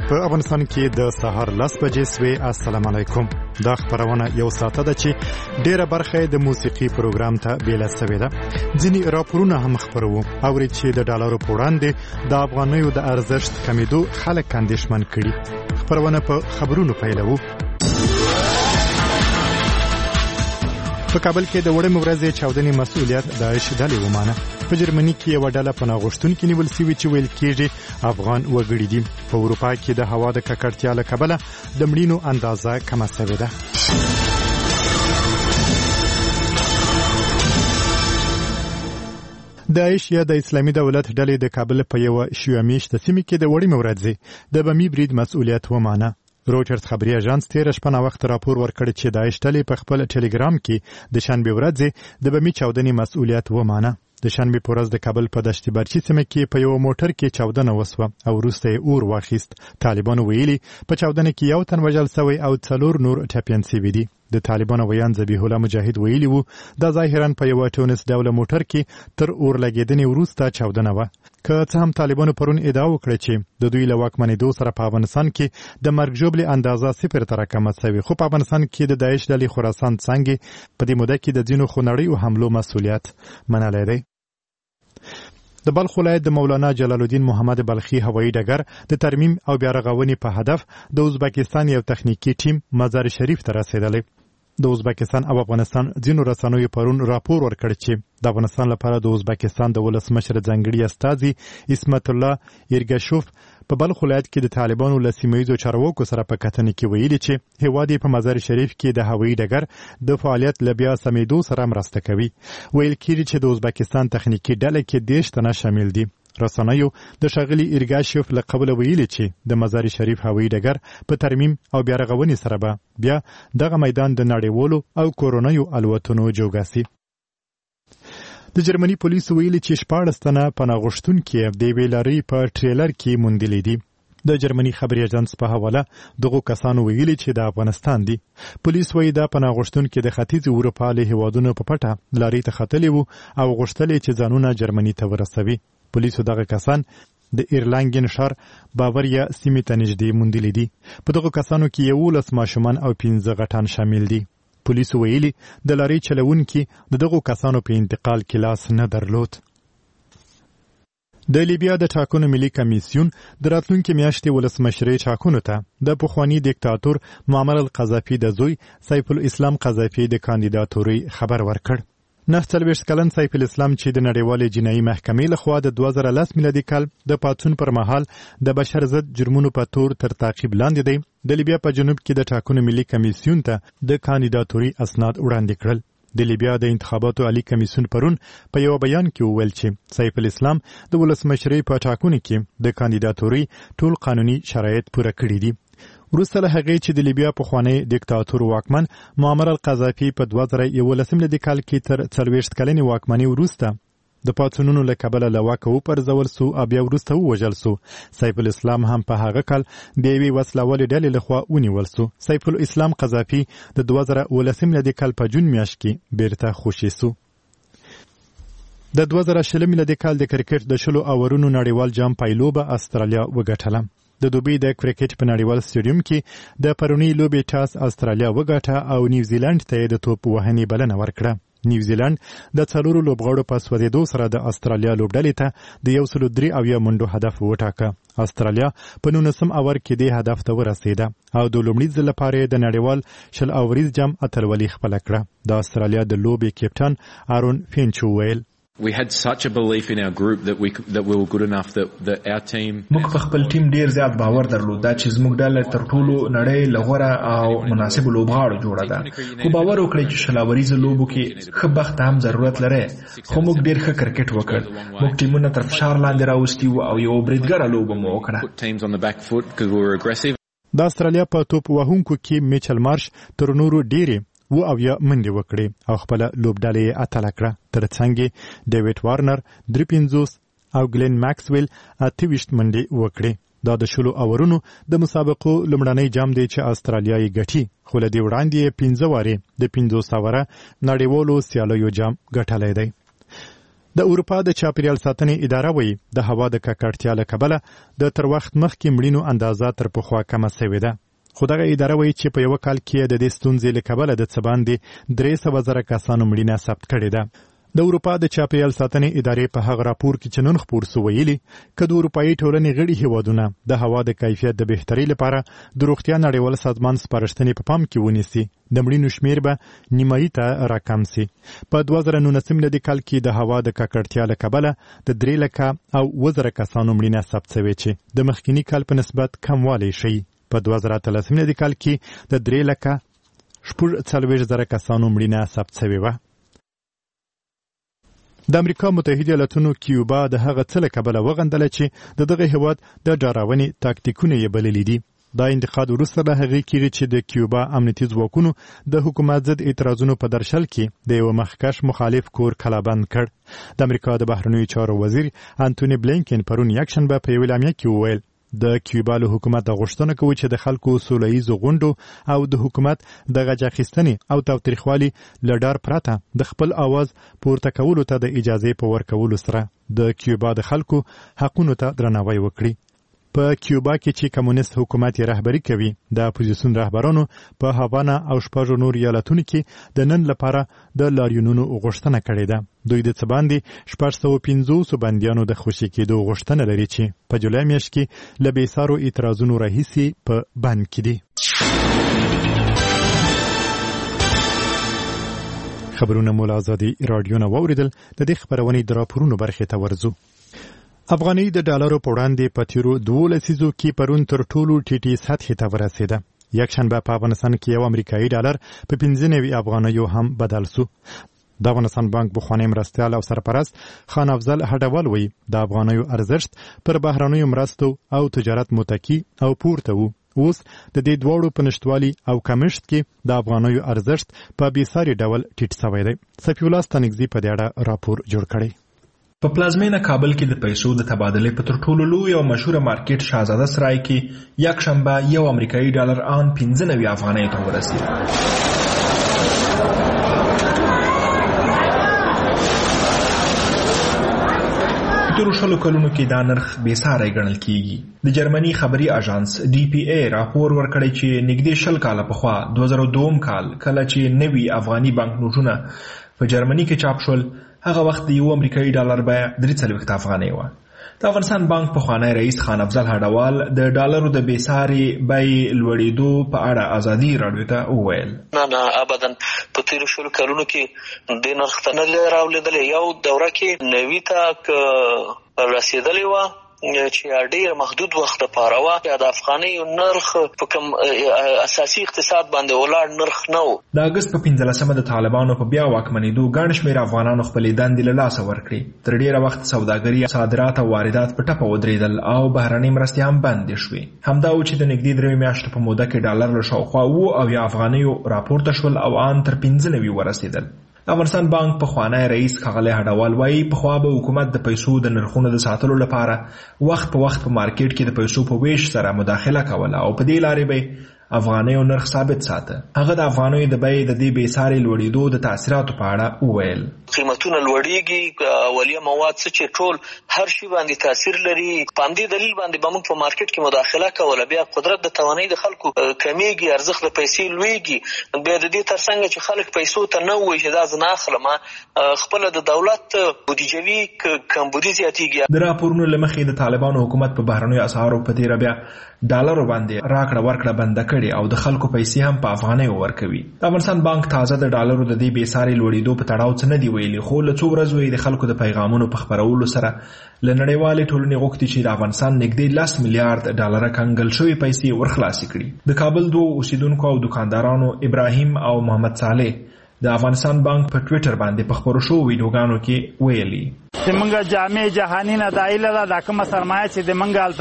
په افغانستان کې د سهار 10 بجې سوي. السلام علیکم. دا خبرونه یو ساعت ده چې ډیره برخه د موسیقي پروګرام ته بیل شوې ده. ځینی راپورونه هم خبرو او چې د ډالرو په وړاندې د افغانیو د ارزښت کمیدو خلک اندېښمن کړي. خبرونه په خبرونو پیلوو. په کابل کې د وړمې ورځې چاودنې مسؤلیت داعش ډلې ومانه. په جرمني کې یو ډله پناه غوښتونکي نیول شوي چې ویل کېږي افغان وګړي دي. په اروپا کې د هوا د ککړتیا له کبله د مړینو اندازه کمه شوې ده. داعش یا د اسلامي دولت ډلې د کابل په یو شیعه میشته سیمه کې د وړمې ورځې د بمي برید مسؤلیت ومانه. روټرز خبري اژانس تیر شپه نا وخت راپور ورکړ چې داعش ډلې په خپل ټلګرام کې د شنبه ورځې د بمي چاودنې مسؤلیت ومانه. د شنبه په ورځ د کابل په دشت برچی سیمه کې په یو موټر کې چاودنه وسوه او وروسته یې اور واخیست. طالبانو ویلي په چاودنه کې یو تن وژل شوی او 4 نور ټپیان شوي دي. د طالبانو ویان ذبیح الله مجاهد ویلي وو دا ظاهرا په یو ټونس ډوله موټر کې تر اور لګیدنې وروسته چاودنه وه. که څه هم طالبانو پرون ادعا وکړه چې د دوی له واکمنېدو سره په افغانستان کې د مرګ ژوبلې اندازه 0 ته راکمه شوې، خو په افغانستان کې د داعش ډلې خراسان څنګه په دې موده کې د ځینو خونړیو حملو مسؤلیت منلی دی. د بلخ ولایت د مولانا جلال الدین محمد بلخي هوایي ډګر د ترمیم او بیا رغونې په هدف د ازبکستان یو تخنیکی ټیم مزار شریف ته رسیدلی. د ازبکستان او افغانستان ځینو رسنیو پرون راپور ورکړ چې د افغانستان لپاره د ازبکستان د ولسمشر ځانګړي استازي اسمت الله ایرګشوف په بلخ ولایت کې د طالبانو له سیمه‌ییزو چارواکو سره په کتنه کې ویلي چې هیواد په مزار شریف کې د هوایي ډګر د فعالیت له بیا سمیدو سره مرسته کوي. ویل کېږي چې د ازبکستان تخنیکی ډله کې 10 تنه شامل دي. رسنیو د ښاغلي ایرګاشوف له قبله ویلي چې د مزار شریف هوایي ډګر په ترمیم او بیا رغونې سره به بیا دغه میدان د نړیوالو او کورونیو الوتنو جوګاسي. د جرمني پولیسو ویلي چې 14 تنه پناه غوښتونکي د یوې لارۍ په ټریلر کې موندلي دي. د جرمني خبري اژانس په حواله دغه کسانو ویلي چې د افغانستان دي. پولیس وایي دا پناه غوښتونکي د ختیځ اروپا له هیوادونو په پټه لارۍ ته ختلي وو او غوښتل چې ځانونه جرمني ته ورسوي. پولیسو دغه کسان د ایرلانګن ښار باوریا سیمې ته نږدې موندلي دي. په دغه کسانو کې 11 ماشومان او 15 غټان شامل دي. پولیسو ویلي د لارۍ چلوونکي د دغه کسانو په انتقال کې لاس نه درلود. د لیبیا د ټاکنو ملي کمیسیون د راتلونکي میاشتې ولسمشرۍ ټاکنو ته د پخواني دیکتاتور معمر القذافي د زوی سیف الاسلام قذافي د کاندیداتورۍ خبر ورکړ. 49 کلن سیف الاسلام چې د نړیوالې جنایي محکمې لخوا د 2010 میلادي کال د پاڅون پر مهال د بشر ضد جرمونو په تور تر تعقیب لاندې دی، د لیبیا په جنوب کې د ټاکنو ملي کمیسیون ته د کاندیداتورۍ اسناد وړاندې کړل. د لیبیا د انتخاباتو عالی کمیسیون پرون په یو بیان کې وویل چې سیف الاسلام د ولسمشرۍ په ټاکنو کې د کاندیداتورۍ ټول قانوني شرایط پوره کړي دي. وروسته له هغې چې د لیبیا پخوانی دیکتاتور واکمن معمر القذافي په 2011 میلادي کال کې تر 40 کلنې واکمنۍ وروسته د پاڅونونو له کبله له واکه وپرځول سو او بیا وروسته ووژل سو. سیف الاسلام هم په هغه کال د یوې وسلوالې ډلې لخوا ونیول سو. سیف الاسلام قذافي د 2010 میلادي کال په جون میاشت کې بیرته خوشي سو. د 2020 میلادي کال د کرکټ د 10 اورونو نړیوال جام پایلوبه استرالیا وګټله. د دوبۍ د کرکټ په نړیوال سټیډیوم کې د پرونی لوبې ټاس استرالیا وګټه او نیوزیلند ته د توپ وهنې بلنه ورکړه. نیوزیلند د 4 لوبغاړو په سوځېدو سره د استرالیا لوبډلې ته د 103 منډو هدف وټاکه. استرالیا په 19 اور کې د هدف ته ورسېده او د لومړي ځل لپاره د نړیوال 10 اوریز جام اتلولي خپل کړه. د استرالیا د لوبې کپټان آرون فینچ ویل We had such a belief in our group that we were good enough that our team موږ په خپل ټیم ډیر زیات باور درلود چې زموږ ډله تر ټولو نړۍ لغوره او مناسب لوبغاړو جوړه ده. خو باور وکړئ چې شلاوریز لوبو کې ښه بخت هم ضرورت لري. خو موږ ډیر ښه کرکټ وکړ. موږ ټیمونه تر فشار لاندې راوستي او یو بریدګر لوب مو وکړه. د استرالیا په توپ وهونکو کې میچل مارش تر نورو ډیره او یا منډه وکړي او خپل لوبډلې اتل کړه. ترڅنګ ډیوډ وارنر 350 او ګلین ماکسویل 28 منډه وکړي. دا د 10 اورونو د مسابقو لومړنی جام دی چې استرالیا یې ګټي، خو له دې وړاندې 15 واره د 500 واره نړیوالو سیالیو جام ګټلی دی. د اروپا د چاپیریال ساتنې اداره وایي د هوا د ککړتیا له کبله د تر وخت مخکې مړینو اندازه تر پخوا کمه شوې ده. خو دغه اداره وایي چې په یو کال کې د دې ستونزې له کبله د څه باندې 300,000 کسانو مړینه ثبت کړې ده. د اروپا د چاپیریال ساتنې ادارې په هغه راپور کې چې نن خپور سو ویلي چې د اروپאי ټولنې غړي هیوادونه د هوا د کیفیت د بهترۍ لپاره د روغتیا نړیوال سازمان سپارښتنې په پام کې ونیسي. د مړینو شمیر به نیمایي ته راکم سي. په 2019 میلادي کال کې د هوا د ککړتیا له کبله د 300,000 کسانو مړینه ثبت شوې چې د مخکینی کال په نسبت کموالی شي. په 2013 میلادي کال کې د 340,000 کسانو مړینه ثبت شوې وه. د امریکا متحده ایالاتونو کیوبا د هغه څه له کبله وغندله چې د دغه هیواد د ډاراونې تاکتیکونه یې بللي دي. دا انتقاد وروسته له هغې کېږي چې د کیوبا امنیتي ځواکونو د حکومت ضد اعتراضونو په درشل کې د یو مخکښ مخالف کور کلابند کړ. د امریکا د بهرنیو چارو وزیر انټونی بلینکن پرون یکشنبه په یوه اعلامیه کې وویل د کیوبا له حکومت غوښتنه کوي چې د خلکو سولهییزو غونډو او د حکومت د غچ اخیستنې او تاوتریخوالي له ډار پرته د خپل आवाज پورته کولو ته د اجازې په ورکولو سره د کیوبا د خلکو حقونو ته درناوی وکړي. په کیوبا کې چې کمونیست حکومت یې رهبري کوي د اپوزیسیون رهبرانو په هاوانا او شپږو نور ایالتونو کې د نن لپاره د لاریونونو غوښتنه کړې ده. دوی د څه باندې 650 بندیانو د خوشي کېدو غوښتنه لري چې په جولای میاشت کې له بېسارو اعتراضونو راهیسې په بند کې دي. خبرونه مو له ازادي راډیو نه واوریدل. د دې خبرونې د راپورونو برخې ته ورځو. افغانۍ د ډالرو په وړاندې په تیرو 12 لسیزو کې پرون تر ټولو ټیټې سطحې ته ورسېده. یکشنبه په افغانستان کې یو امریکایي ډالر په 95 افغانیو هم بدل سو. د افغانستان بانک بخوانی مرستیال او سرپرست خان افضل هډوال وایي د افغانیو ارزښت پر بهرنیو مرستو او تجارت متکی او پورته وو. اوس د دې دواړو په نشتوالي او کمښت کې د افغانیو ارزښت په بېساري ډول ټیټ شوی دی. صفي الله ستانکزي په دې اړه راپور جوړ کړی. په پلازمینه کابل کې د پیسو د تبادلې په تر ټولو لوی او مشهور مارکیټ شاهزاده سرای کې یکشنبه یو امریکایي ډالر آن 95 افغانیو ته ورسید. تر شلو کلونو کې دا نرخ بېساری ګڼل کیږي. د جرمني خبري اژانس DPA راپور ورکړی چې نږدې 10 کاله پخوا 2002 کال کله چې نوي افغاني بانک نوټونه په جرمني کې چاپ شول هغه وخت د یو امریکایي ډالر بیه 43 افغانۍ وه. د افغانستان بانک پخوانی رئیس خان افضل هډوال د ډالرو د بېساري بیې لوړېدو په اړه ازادي راډیو ته وویل. نه ابدا په تیرو شلو کلونو کې د نرخ ته نه راولېدلی. یو دوره کې 90 ته رسېدلې وه چې ډېر محدود وخت لپاره وه. د افغانیو نرخ په کوم اساسي اقتصاد باندې ولاړ نرخ نه و. د اګست په 15مه د طالبانو په بیا واکمنېدو ګڼ شمېر افغانانو خپلې دندې له لاسه ورکړې. تر ډېره وخت سوداګري، صادرات او واردات په ټپه ودرېدل او بهرنۍ مرستې هم بندې شوې. همدا و چې د نږدې 3 میاشتو په موده کې ډالر له شاوخوا 70 افغانیو راپورته شول او آن تر 95 ورسېدل. افغانستان بانک پخوانی رئیس ښاغلی هډوال وایي پخوا به حکومت د پیسو د نرخونو د ساتلو لپاره وخت په وخت په مارکیټ کې د پیسو په ویش سره مداخله کوله او په دې لارې به افغانیو نرخ ثابت ساته. هغه د افغانیو د بیې د دې بېساري لوړېدو د تاثیراتو په اړه وویل. قیمتونه لوړېږي، اولیه مواد څه چې ټول هر شي باندې تاثیر لري. په همدې دلیل باندې به موږ په مارکیټ کې مداخله کوله. بیا قدرت د توانایي د خلکو کمیږي، ارزښت د پیسې لوړېږي. بیا د دې ترڅنګ چې خلک پیسو ته نه وایي چې دا زه نه اخلم، خپله د دولت بودیجوي کمبودي زیاتېږي. د راپورونو له مخې د طالبانو حکومت په بهرنیو اسعارو په تېره بیا ډالرو باندې راکړه ورکړه بنده کړې او د خلکو پیسې هم په افغانیو ورکوي. د افغانستان بانک تازه د ډالرو د دې بېساري لوړېدو په تړاو څه نه دي ویلي، خو له څو ورځو یې د خلکو د پیغامونو په خپرولو سره له نړیوالې ټولنې غوښتي چې د افغانستان نږدې 10 میلیارډ ډالره کنګل شوې پیسې ورخلاصې کړي. د کابل 2 اوسیدونکو او دکاندارانو ابراهیم او محمد صالح د افغانستان بانک په ټویټر باندې په خپرو شوو ویډیوګانو کې ویلي چې موږ جامع جهانی نه دایله دا کومه سرمایه چې د منګالته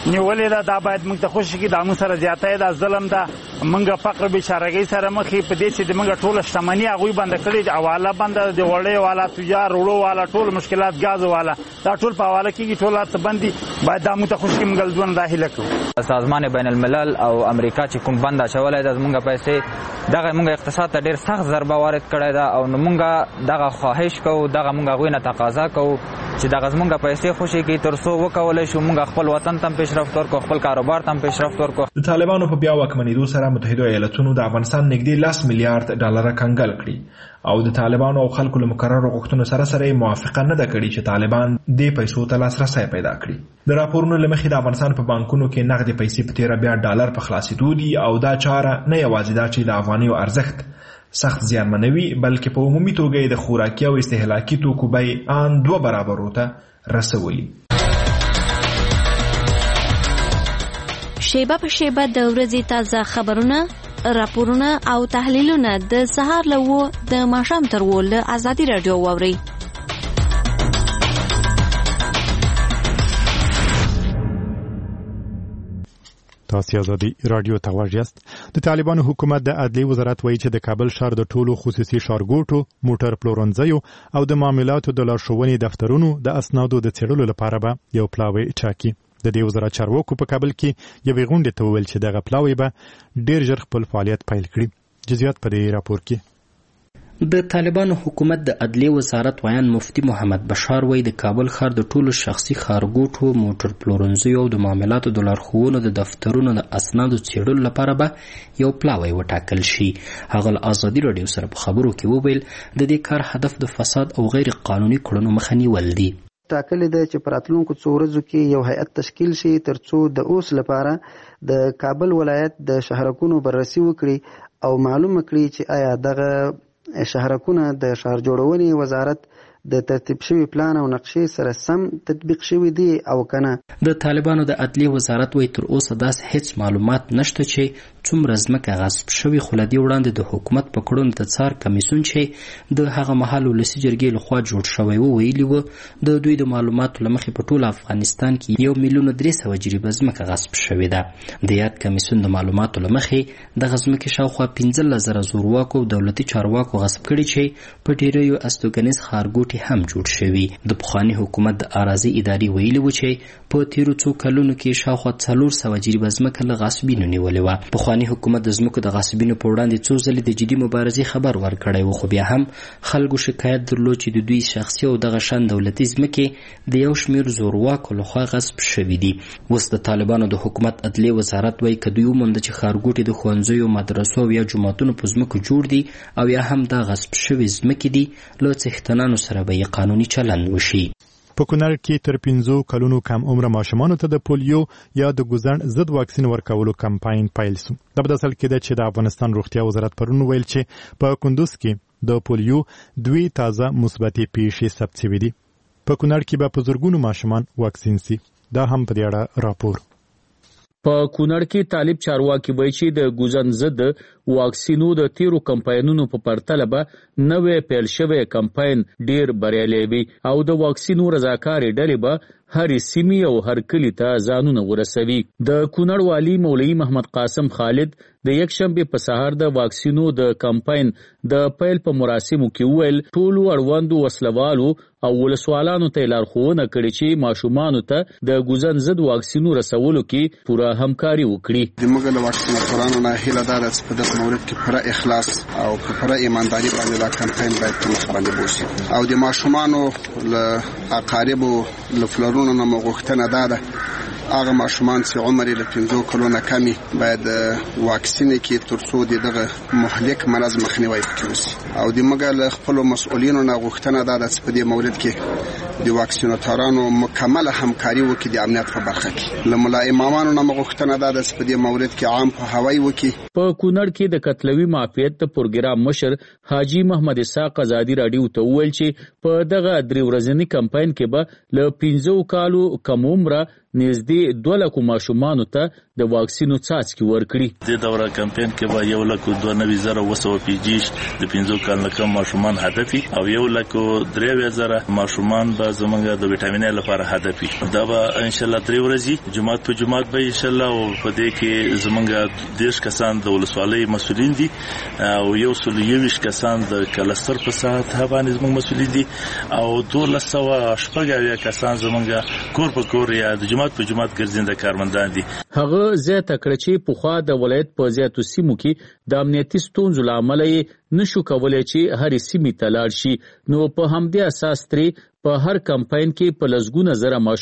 نیولې دا باید موږ ته خوشي کې د موږ سره زیاتې د ظلم دا موږ فقر بشارګي سره مخې په دې چې د موږ ټول شتمنۍ هغه بند کړي حواله بند د وړې والا تجار وړو والا ټول مشکلات غاز والا دا ټول په حواله کې ټول ات بندي باید د موږ ته خوشي کې موږ ځوان داخله کړو سازمان بین الملل او امریکا چې کوم بند اچولای د موږ پیسې دغه موږ اقتصاد ته ډېر سخت ضربه وارد کړی دا او موږ دغه خواهش کوو دغه موږ غوینه تقاضا کوو چې دغه موږ پیسې خوشي کې ترڅو وکولای شو موږ خپل وطن ته پیشرفت ورکړو خپل کاروبار ته پیشرفت ورکړو. د طالبانو په بیا واکمنېدو سره متحده ایالاتونو د افغانستان نږدې 10 میلیارډ ډالر کنګل کړي او د طالبانو او خلکو له مقررو غوښتنو سره موافقه نه ده کړې چې طالبان دې پیسو ته لاسرسی پیدا کړي. د راپورونو له مخې د افغانستان په بانکونو کې نغدي پیسې په 13 بیا ډالر په خلاصېدو دي او دا چاره نه یوازې دا چې د افغانیو ارزښت سخت زیانمنوي بلکې په عمومي توګه د خوراکي او استهلاکي توکو بیې ان 2 برابرو ته رسولي. شیبه په شیبه د ورځې تازه خبرونه، راپورونه او تحلیلونه د سهار له د ماښام تر له ازادي رادیو واوري. تاسو ازادي رادیو ته واژیاست. د طالبانو حکومت د عدلي وزارت وایي چې د کابل ښار د ټولو خصوصي ښارګوټو موټر پلورنځیو او د معاملاتو د لارښوونې دفترونو د اسنادو د څېړلو لپاره به یو پلاوی ټاکي. د دې وزارت چارواکو په کابل کې یوې غونډې ته وویل چې دغه پلاوی به ډېر ژر خپل فعالیت پیل کړي. جزئیات په دې راپور کې. د طالبانو حکومت د عدلي وزارت ویان مفتي محمد بشار وایي د کابل ښار د ټولو شخصي ښارګوټو موټر پلورنځیو او د معاملاتو د لارښوونو د دفترونو د اسنادو څېړلو لپاره به یو پلاوی وټاکل شي. هغه له ازادي راډیو سره په خبرو کې وویل د دې کار هدف د فساد او غیر قانوني کړنو مخه نیول دي. ټاکلې ده چې په راتلونکو څو ورځو کې یو هیئت تشکیل شي ترڅو د اوس لپاره د کابل ولایت د شهرکونو بررسي وکړي او معلومه کړي چې آیا دغه شهرکونه د شهر جوړونې وزارت د ترتیب شوی پلان او نقشې سره سم تطبیق شوی دی او کنه. د طالبانو د عدلي وزارت وایي تر اوسه داسې هیڅ معلومات نشته چې څومره ځمکه غصب شوی، خو له دې وړاندې د حکومت په کړنو د څار کمیسیون چې د هغه مهال ولسي جرګې لخوا جوړ شوی و ویلي و د دوی د معلوماتو له مخې په ټول افغانستان کې 1,300,000 جریبه ځمکه غصب شوې ده. د یاد کمیسیون د معلوماتو له مخې دغه ځمکې شاوخوا 15,000 زورواکو او دولتي چارواکو غصب کړي چې په ډیریو استوګنیز ښارګوټي هم جوړ شوي. د پخواني حکومت د اراضي ادارې ویلي و چې په تیرو څو کلونو کې شاوخوا 400 جریبه ځمکه له غاصبینو نیولې وه. پخواني حکومت د ځمکو د غاصبینو په وړاندې څو ځلې د جدي مبارزې خبر ورکړی و، خو بیا هم خلکو شکایت درلود چې د دوی شخصي او دغه شان دولتي ځمکې د یو شمېر زورواکو لخوا غصب شوي دي. اوس د طالبانو د حکومت عدلي وزارت وایي که دوی ومونده چې ښارګوټي د ښوونځیو، مدرسو او یا جوماتونو په ځمکو جوړ دي او یا هم دا غصب شوي ځمکې دي، له څښتنانو سره به یې قانوني چلند وشي. په کونړ کې تر 5 کلونو کم عمره ماشومانو ته د پولیو یا د ګوزڼ ضد واکسین ورکولو کمپاین پیل شو. د بدل کې د چې د افغانستان روغتیا وزارت پرون ویل چې په کندوز کې د پولیو 2 تازه مثبتې پیښې ثبت شوې دي. په کونړ کې به په زرګونو ماشومان واکسین شي. دا هم په دې اړه راپور. په کونړ کې طالب چارواکي وایي چې د ګوزن ضد واکسینو د تیرو کمپاینونو په پرتله به نوې پیل شوی کمپاین ډیر بریالی وي او د واکسینو رضاکارې ډلې به هر سیمې او هر کلی ته ځانونه ورسوي. د کونړ والی مولوي محمد قاسم خالد د یکشنبه په سهار د واکسینو د کمپاین د پیل په مراسمو کې وویل ټولو اړوندو وسلوالو او ولسوالانو ته لارښوونه کړې چې ماشومانو ته د ګوزن ضد واکسینو رسولو کې پوره همکاري وکړي. د موږ له واکسیناتورانو نه هیله ده چې په دغه مورد کې پوره اخلاص او پوره ایمانداري باندې دا کمپاین باید په مخ باندې بوځي او د ماشومانو له اقاربو له فلرونو نه غوښتنه ده هغه ماشومان چې عمر یې له 15 کلونو کم باید واکسین کې ترڅو دغه مهلک مرض مخنیوي وکړي او د موږ له خپل مسؤلینو نه غوښتنه ده چې په دې مورد کې د واکسیناتورانو مکمل همکاري وکړي د امنیت په برخه کې. له ملا امامانو نه غوښتنه ده چې په دې مورد کې عام په هوایی وکړي. په کونړ کې د قتلوي معافیت پروګرام مشر حاجی محمد اسحاق ازادي راډیو ته وویل چې په دغه 3 ورځنی کمپاین کې به له 15 کالو کم عمره نږدې 2 لک ماشومانو ته د واکسینو څاڅکي ورکړي. د دوره کمپاین کې به 1,92,220 د 15 کال نه کم ماشومان هدفي او 1,03,000 ماشومان به به زمونږ د وټامین لپاره هدف وي. دا به ان شاء الله 3 ورځې جمعات په جمعات به ان شاء الله او په دې کې زمونږ 10 کسان د ولسوالۍ مسؤلین دي او 120 کسان د کلستر په ساحه باندې زمونږ مسؤلین دي او 1280 کسان زمونږ کور په کور یا د جمعات په جمعات ګرځنده کارمندان دي. هغه زیاته کړه چې په خوا د ولایت په زیاتو سیمو کې د امنیتي ستونزو لامل نشو کولای چې هر سیمه ته لاړ شي. نو په همدې اساس ترې په هر کمپاین کې په لزګونه زره